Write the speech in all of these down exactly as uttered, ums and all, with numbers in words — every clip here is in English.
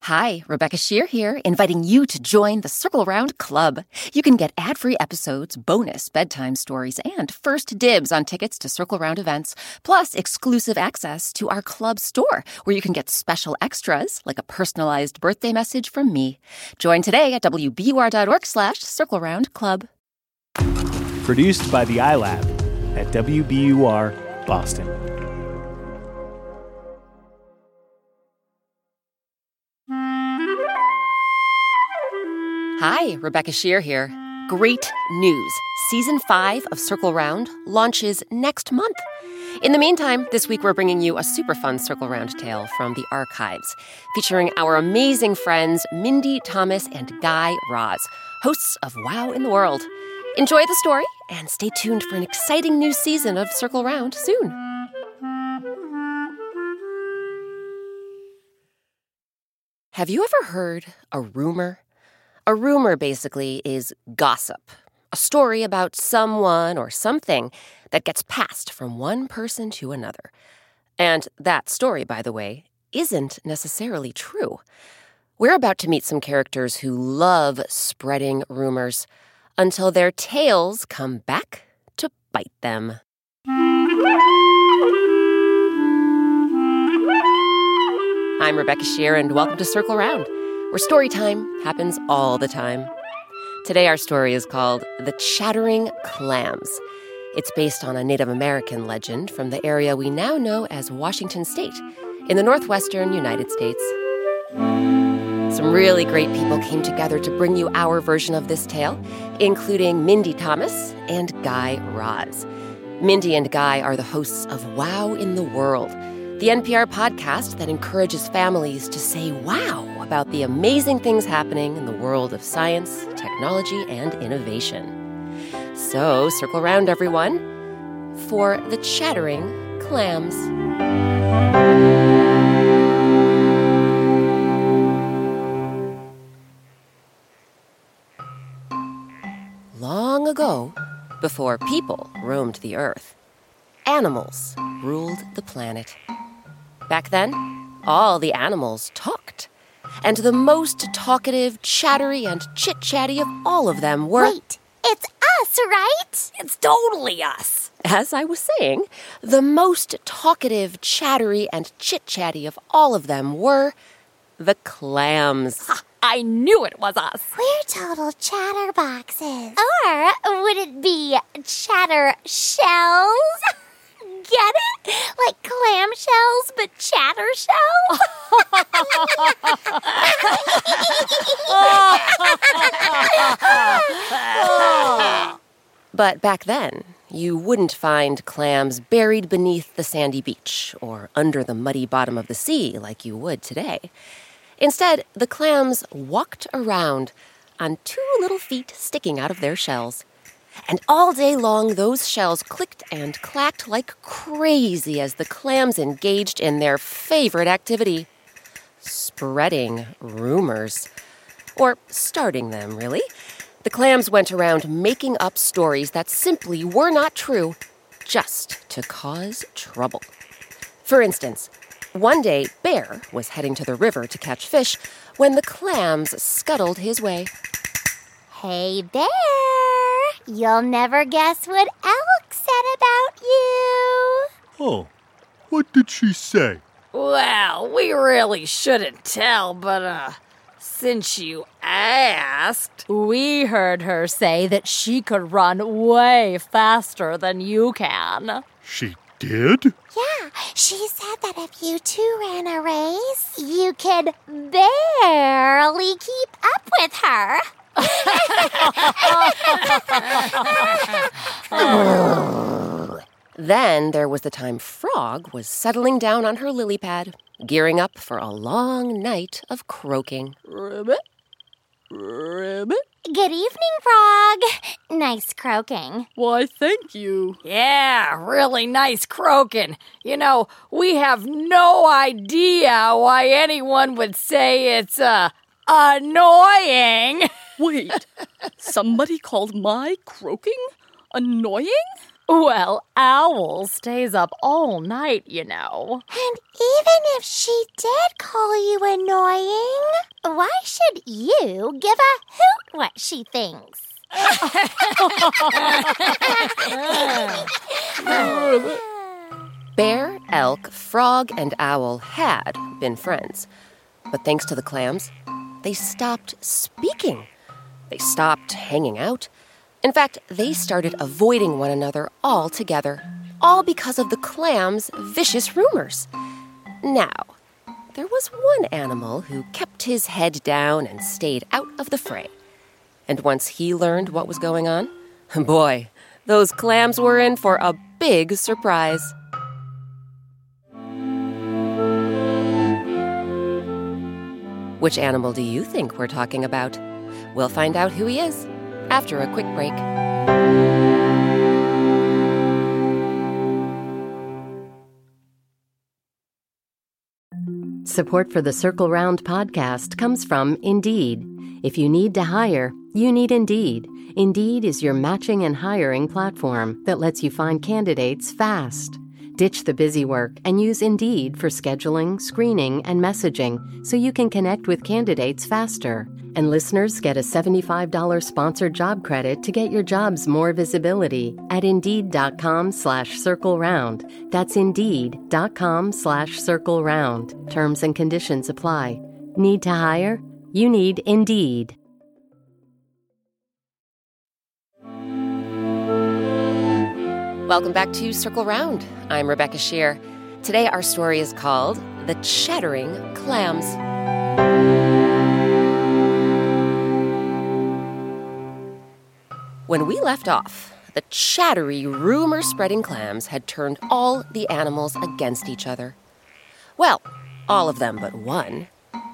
Hi, Rebecca Shear here, inviting you to join the Circle Round Club. You can get ad-free episodes, bonus bedtime stories, and first dibs on tickets to Circle Round events, plus exclusive access to our club store, where you can get special extras, like a personalized birthday message from me. Join today at W B U R dot org slash Circle Round Club. Produced by the iLab at W B U R Boston. Hi, Rebecca Shear here. Great news. Season five of Circle Round launches next month. In the meantime, this week we're bringing you a super fun Circle Round tale from the archives, featuring our amazing friends Mindy Thomas and Guy Raz, hosts of Wow in the World. Enjoy the story and stay tuned for an exciting new season of Circle Round soon. Have you ever heard a rumor? A rumor, basically, is gossip, a story about someone or something that gets passed from one person to another. And that story, by the way, isn't necessarily true. We're about to meet some characters who love spreading rumors until their tails come back to bite them. I'm Rebecca Shear, and welcome to Circle Round, where story time happens all the time. Today our story is called The Chattering Clams. It's based on a Native American legend from the area we now know as Washington State, in the northwestern United States. Some really great people came together to bring you our version of this tale, including Mindy Thomas and Guy Raz. Mindy and Guy are the hosts of Wow in the World, the N P R podcast that encourages families to say wow about the amazing things happening in the world of science, technology, and innovation. So, circle around, everyone, for The Chattering Clams. Long ago, before people roamed the earth, animals ruled the planet. Back then, all the animals talked. And the most talkative, chattery, and chit-chatty of all of them were... Wait, it's us, right? It's totally us. As I was saying, the most talkative, chattery, and chit-chatty of all of them were the clams. Ha, I knew it was us. We're total chatterboxes. Or would it be chatter shells? Get it? Like clam shells, but chatter shells? But back then, you wouldn't find clams buried beneath the sandy beach or under the muddy bottom of the sea like you would today. Instead, the clams walked around on two little feet sticking out of their shells. And all day long, those shells clicked and clacked like crazy as the clams engaged in their favorite activity, spreading rumors. Or starting them, really. The clams went around making up stories that simply were not true, just to cause trouble. For instance, one day, Bear was heading to the river to catch fish when the clams scuttled his way. Hey, Bear! You'll never guess what Elk said about you. Oh, what did she say? Well, we really shouldn't tell, but, uh, since you asked... We heard her say that she could run way faster than you can. She did? Yeah, she said that if you two ran a race, you could barely keep up with her. Then there was the time Frog was settling down on her lily pad, gearing up for a long night of croaking. Ribbit? Ribbit? Good evening, Frog. Nice croaking. Why, thank you. Yeah, really nice croaking. You know, we have no idea why anyone would say it's, uh, annoying. Wait, somebody called my croaking annoying? Well, Owl stays up all night, you know. And even if she did call you annoying, why should you give a hoot what she thinks? Bear, elk, frog, and owl had been friends. But thanks to the clams, they stopped speaking. They stopped hanging out. In fact, they started avoiding one another altogether, all because of the clams' vicious rumors. Now, there was one animal who kept his head down and stayed out of the fray. And once he learned what was going on, boy, those clams were in for a big surprise. Which animal do you think we're talking about? We'll find out who he is after a quick break. Support for the Circle Round podcast comes from Indeed. If you need to hire, you need Indeed. Indeed is your matching and hiring platform that lets you find candidates fast. Ditch the busy work and use Indeed for scheduling, screening, and messaging so you can connect with candidates faster. And listeners get a seventy-five dollars sponsored job credit to get your jobs more visibility at Indeed.com slash Circle Round. That's Indeed.com slash Circle Round. Terms and conditions apply. Need to hire? You need Indeed. Welcome back to Circle Round. I'm Rebecca Shear. Today our story is called The Chattering Clams. When we left off, the chattery, rumor-spreading clams had turned all the animals against each other. Well, all of them but one.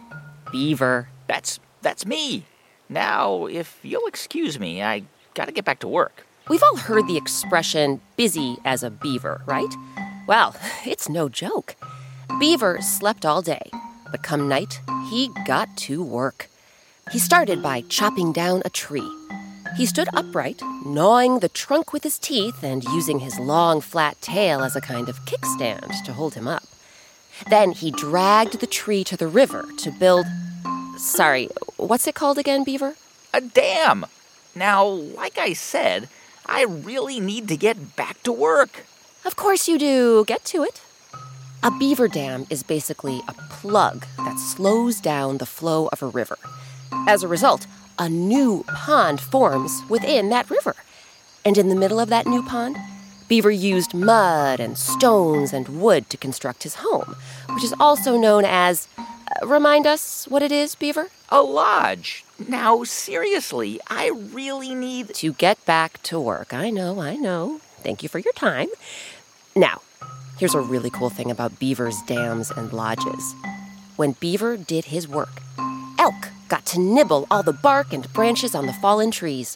Beaver. That's that's me. Now, if you'll excuse me, I gotta get back to work. We've all heard the expression, busy as a beaver, right? Well, it's no joke. Beaver slept all day, but come night, he got to work. He started by chopping down a tree. He stood upright, gnawing the trunk with his teeth and using his long, flat tail as a kind of kickstand to hold him up. Then he dragged the tree to the river to build... Sorry, what's it called again, Beaver? A dam. Now, like I said, I really need to get back to work. Of course you do. Get to it. A beaver dam is basically a plug that slows down the flow of a river. As a result, a new pond forms within that river. And in the middle of that new pond, Beaver used mud and stones and wood to construct his home, which is also known as... Uh, remind us what it is, Beaver? A lodge. Now, seriously, I really need... To get back to work. I know, I know. Thank you for your time. Now, here's a really cool thing about Beaver's dams and lodges. When Beaver did his work, elk got to nibble all the bark and branches on the fallen trees.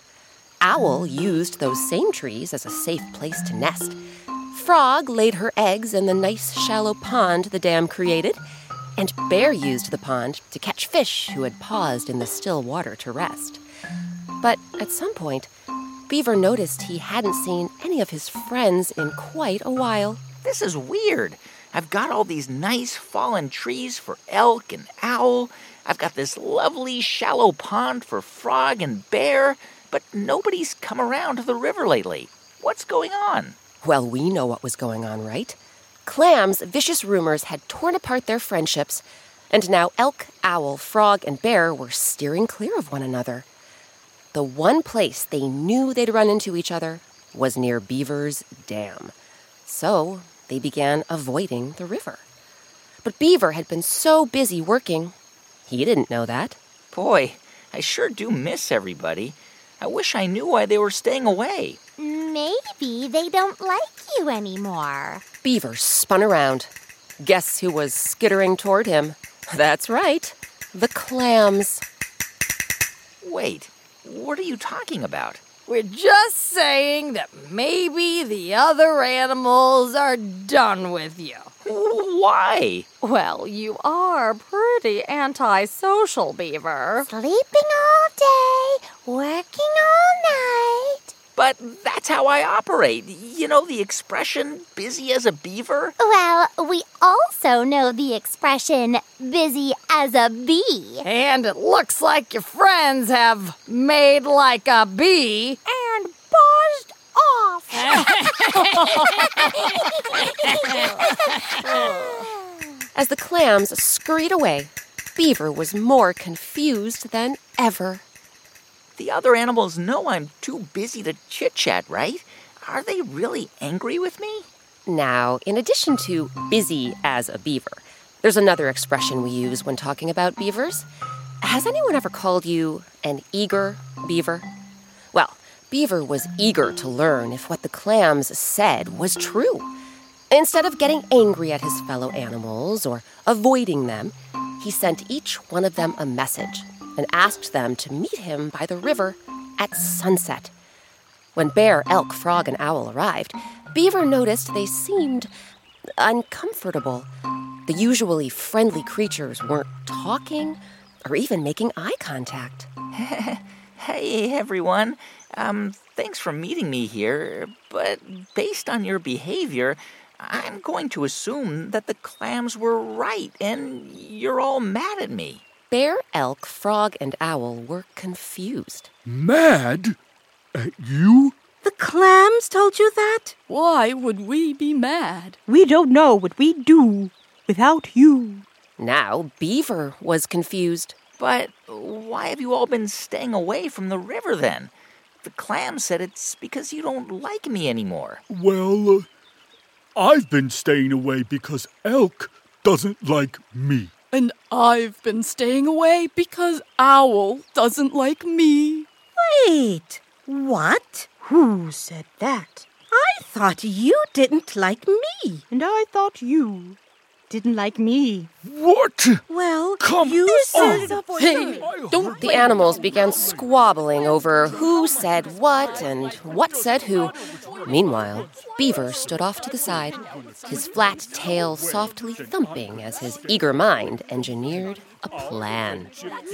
Owl used those same trees as a safe place to nest. Frog laid her eggs in the nice shallow pond the dam created. And Bear used the pond to catch fish who had paused in the still water to rest. But at some point, Beaver noticed he hadn't seen any of his friends in quite a while. This is weird. I've got all these nice fallen trees for elk and owl. I've got this lovely shallow pond for frog and bear, but nobody's come around to the river lately. What's going on? Well, we know what was going on, right? Clams' vicious rumors had torn apart their friendships, and now elk, owl, frog, and bear were steering clear of one another. The one place they knew they'd run into each other was near Beaver's dam. So they began avoiding the river. But Beaver had been so busy working, he didn't know that. Boy, I sure do miss everybody. I wish I knew why they were staying away. Maybe they don't like you anymore. Beaver spun around. Guess who was skittering toward him? That's right, the clams. Wait, what are you talking about? We're just saying that maybe the other animals are done with you. Why? Well, you are pretty antisocial, Beaver. Sleeping all day, working all night. But but that's how I operate. You know the expression, busy as a beaver? Well, we also know the expression, busy as a bee. And it looks like your friends have made like a bee. And buzzed off. As the clams scurried away, Beaver was more confused than ever. The other animals know I'm too busy to chit-chat, right? Are they really angry with me? Now, in addition to busy as a beaver, there's another expression we use when talking about beavers. Has anyone ever called you an eager beaver? Well, Beaver was eager to learn if what the clams said was true. Instead of getting angry at his fellow animals or avoiding them, he sent each one of them a message and asked them to meet him by the river at sunset. When Bear, Elk, Frog, and Owl arrived, Beaver noticed they seemed uncomfortable. The usually friendly creatures weren't talking or even making eye contact. Hey, everyone. Um, thanks for meeting me here, but based on your behavior, I'm going to assume that the clams were right and you're all mad at me. Bear, Elk, Frog, and Owl were confused. Mad? At you? The clams told you that? Why would we be mad? We don't know what we'd do without you. Now Beaver was confused. But why have you all been staying away from the river then? The clam said it's because you don't like me anymore. Well, uh, I've been staying away because Elk doesn't like me. And I've been staying away because Owl doesn't like me. Wait, what? Who said that? I thought you didn't like me. And I thought you didn't like me. What? Well, Come you said... on. Hey, don't... The animals began squabbling over who said what and what said who. Meanwhile, Beaver stood off to the side, his flat tail softly thumping as his eager mind engineered a plan.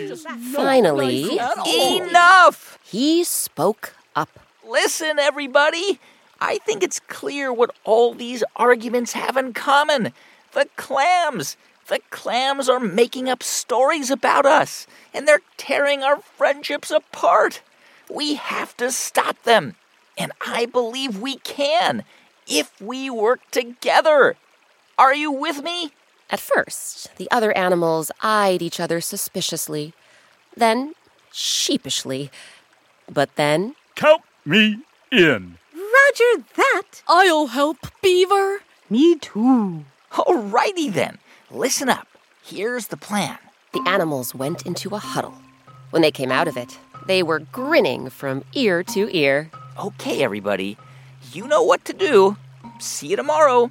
Finally, Enough! he spoke up. Listen, everybody. I think it's clear what all these arguments have in common. The clams. The clams are making up stories about us, and they're tearing our friendships apart. We have to stop them, and I believe we can if we work together. Are you with me? At first, the other animals eyed each other suspiciously, then sheepishly, but then... Count me in. Roger that. I'll help, Beaver. Me too. Alrighty then. Listen up. Here's the plan. The animals went into a huddle. When they came out of it, they were grinning from ear to ear. Okay, everybody. You know what to do. See you tomorrow.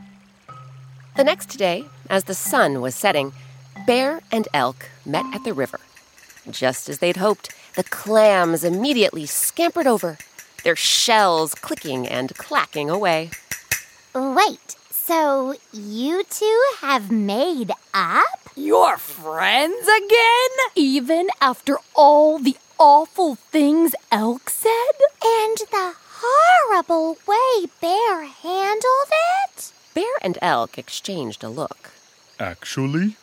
The next day, as the sun was setting, Bear and Elk met at the river. Just as they'd hoped, the clams immediately scampered over, their shells clicking and clacking away. Wait, so you two have made up? You're friends again? Even after all the awful things Elk said? And the horrible way Bear handled it? Bear and Elk exchanged a look. Actually,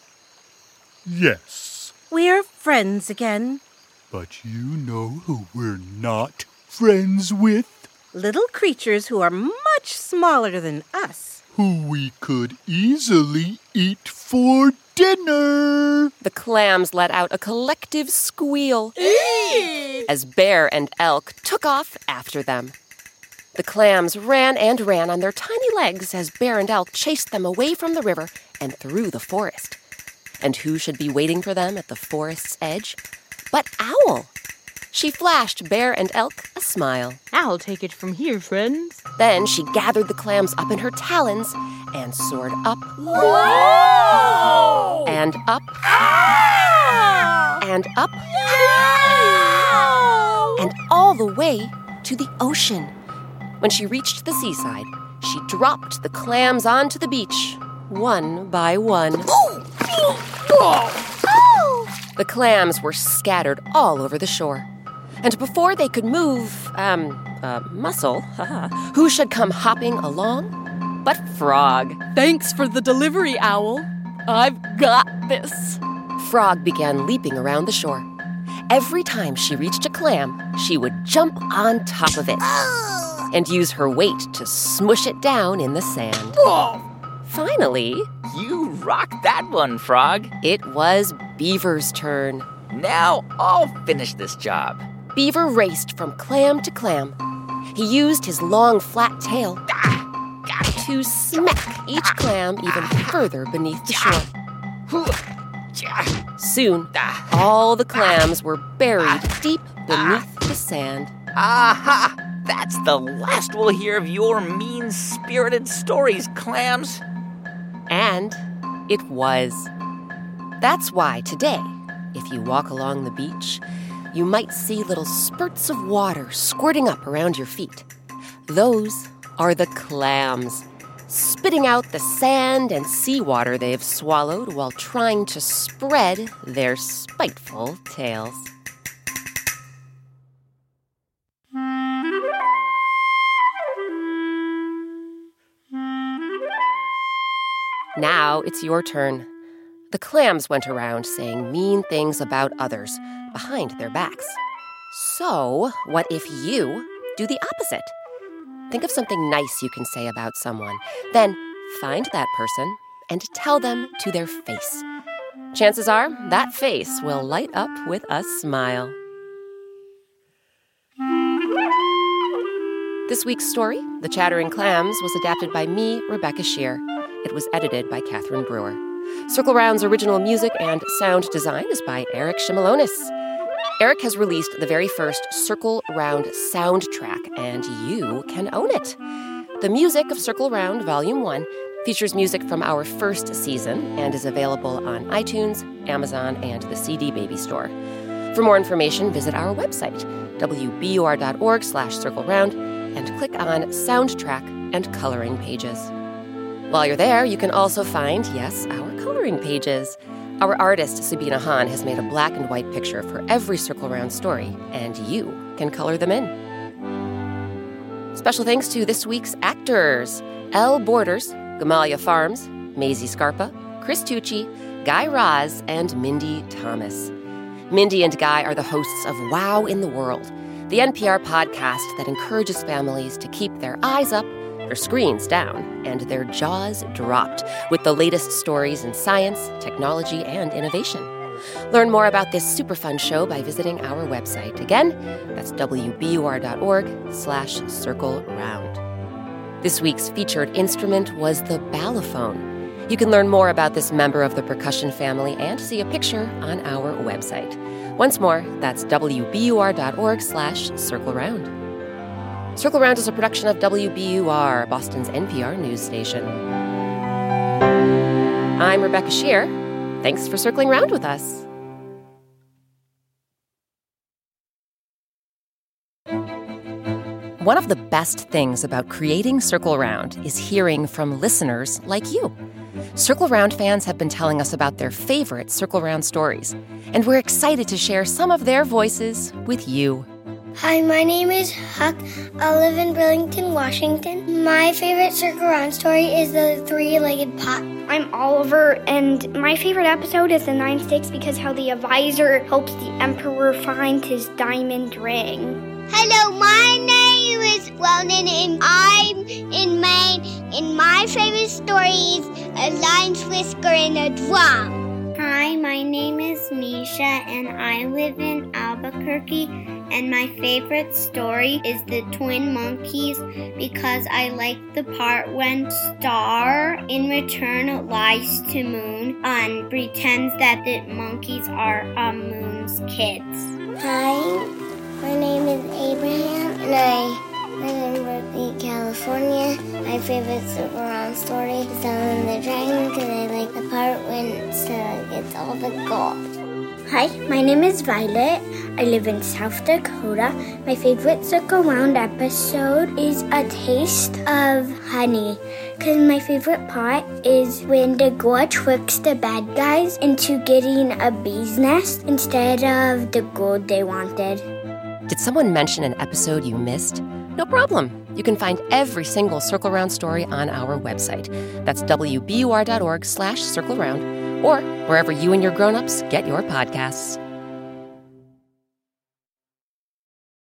yes. We're friends again. But you know who we're not friends with? Little creatures who are much smaller than us. Who we could easily eat for dinner. The clams let out a collective squeal as Bear and Elk took off after them. The clams ran and ran on their tiny legs as Bear and Elk chased them away from the river and through the forest. And who should be waiting for them at the forest's edge but Owl? She flashed Bear and Elk a smile. I'll take it from here, friends. Then she gathered the clams up in her talons and soared up. Whoa! And up. Ah! And up. Ah! And all the way to the ocean. When she reached the seaside, she dropped the clams onto the beach, one by one. The clams were scattered all over the shore. And before they could move, um, uh, Mussel, who should come hopping along but Frog. Thanks for the delivery, Owl. I've got this. Frog began leaping around the shore. Every time she reached a clam, she would jump on top of it and use her weight to smush it down in the sand. Whoa! Finally, You rocked that one, Frog. it was Beaver's turn. Now I'll finish this job. Beaver raced from clam to clam. He used his long, flat tail to smack each clam even further beneath the shore. Soon, all the clams were buried deep beneath the sand. Aha! That's the last we'll hear of your mean-spirited stories, clams. And it was. That's why today, if you walk along the beach, you might see little spurts of water squirting up around your feet. Those are the clams, spitting out the sand and seawater they've swallowed while trying to spread their spiteful tails. Now it's your turn. The clams went around saying mean things about others behind their backs. So, what if you do the opposite? Think of something nice you can say about someone. Then find that person and tell them to their face. Chances are that face will light up with a smile. This week's story, The Chattering Clams, was adapted by me, Rebecca Shear. It was edited by Catherine Brewer. Circle Round's original music and sound design is by Eric Shimalonis. Eric has released the very first Circle Round soundtrack, and you can own it. The music of Circle Round Volume one features music from our first season and is available on iTunes, Amazon, and the C D Baby store. For more information, visit our website, w b u r dot org slash circle round, and click on Soundtrack and Coloring Pages. While you're there, you can also find, yes, our coloring pages. Our artist, Sabina Hahn, has made a black and white picture for every Circle Round story, and you can color them in. Special thanks to this week's actors: Elle Borders, Gamalia Farms, Maisie Scarpa, Chris Tucci, Guy Raz, and Mindy Thomas. Mindy and Guy are the hosts of Wow in the World, the N P R podcast that encourages families to keep their eyes up, their screens down, and their jaws dropped with the latest stories in science, technology, and innovation. Learn more about this super fun show by visiting our website. Again, that's w b u r dot org slash circle round. This week's featured instrument was the balafone. You can learn more about this member of the percussion family and see a picture on our website. Once more, that's w b u r dot org slash circle round. Circle Round is a production of W B U R, Boston's N P R news station. I'm Rebecca Shear. Thanks for circling round with us. One of the best things about creating Circle Round is hearing from listeners like you. Circle Round fans have been telling us about their favorite Circle Round stories, and we're excited to share some of their voices with you. Hi, my name is Huck. I live in Burlington, Washington. My favorite Circle Round story is the three-legged pot. I'm Oliver, and my favorite episode is the Nine Sticks because how the advisor helps the emperor find his diamond ring. Hello, my name is Weldon, and I'm in Maine, and my favorite story is A Lion's Whisker and a Drum. Hi, my name is Misha, and I live in Albuquerque, and my favorite story is The Twin Monkeys because I like the part when Star in return lies to Moon and pretends that the monkeys are uh, Moon's kids. Hi, my name is Abraham, and I live in Berkeley, California. My favorite Circle Round story is Ellen the Dragon because I like the part when Stella gets all the gold. Hi, my name is Violet. I live in South Dakota. My favorite Circle Round episode is A Taste of Honey because my favorite part is when the girl tricks the bad guys into getting a bee's nest instead of the gold they wanted. Did someone mention an episode you missed? No problem. You can find every single Circle Round story on our website. That's W B U R dot org slash circle round, or wherever you and your grown-ups get your podcasts.